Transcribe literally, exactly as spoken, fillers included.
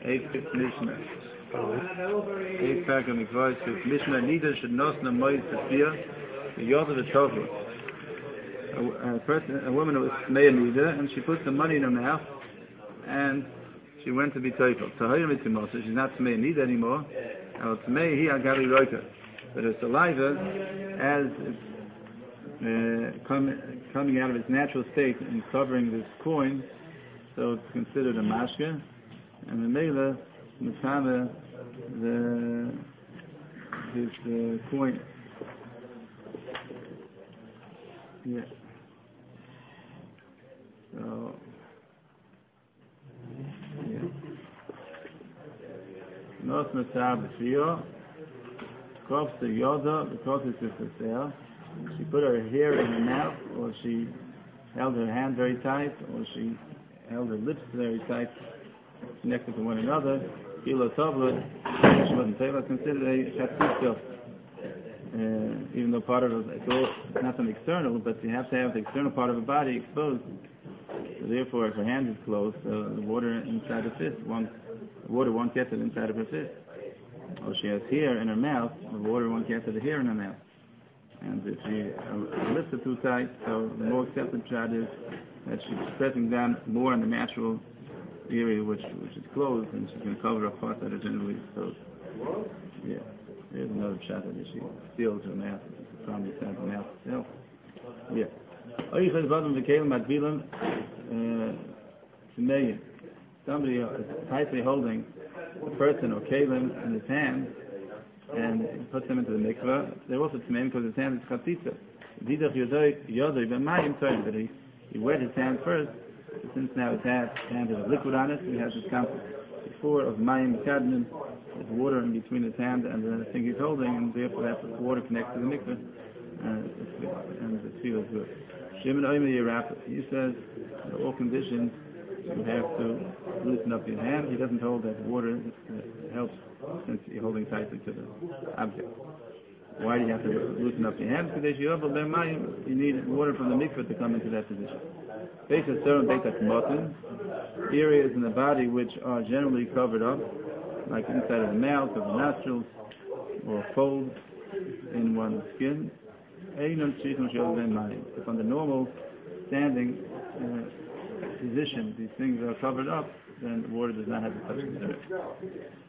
Eight Mishnah. Eight Parak of Mikvah. Mishnah neither should not know moed to fear the yod of the tofu. A person, a woman who was mei neither, and she put some money in her mouth, and she went to be tofu. Tahir mitzimah, so she's not mei neither anymore. Now it's mei hi agavi roika, but her saliva, as it's uh, come, coming out of its natural state and covering this coin, so it's considered a mashka, and the mela mitame the this uh, coin. Yeah. So yeah. Nos mesab b'shio. Kops the yoda because it's for sale. She put her hair in her mouth, or she held her hand very tight, or she held her lips very tight, connected to one another. Kilo tovla, she wasn't teva, considered a chatzitza. Uh, even though part of it, it's, all, it's not an external, but you have to have the external part of the body exposed. So therefore, if her hand is closed, uh, the water inside the fist, won't, the water won't get to the inside of her fist. Or she has hair in her mouth, the water won't get to the hair in her mouth. And if she, her lips are too tight, so the more accepted shot is that she's pressing down more on the natural area which which is closed, and she's going to cover up parts that are generally exposed. Yeah. There's another shot that she seals her mouth from the inside the mouth itself. Yeah. Somebody is tightly holding a person or kalim in his hand and puts them into the mikveh. They're also tmeim because his hand is chatzitza. Didach yodoi yodoi b'mayim toim, but he he wet his hand first. Since now his hand, hand has a liquid on it, he has this concept before of mayim kadmin. There's water in between his hand and the thing he's holding, and therefore that's the water connects to the mikveh, and, and the seal is good. Shimon Omer Yerapah, he says, in all conditions, you have to loosen up your hand. He doesn't hold that water uh, helps since you're holding tightly to the object. Why do you have to loosen up your hand? Because you need water from the mikveh to come into that position. Based on certain beitas motin, areas in the body which are generally covered up, like inside of the mouth or the nostrils, or folds in one's skin. If under normal standing uh, position these things are covered up, then the water does not have to touch the surface.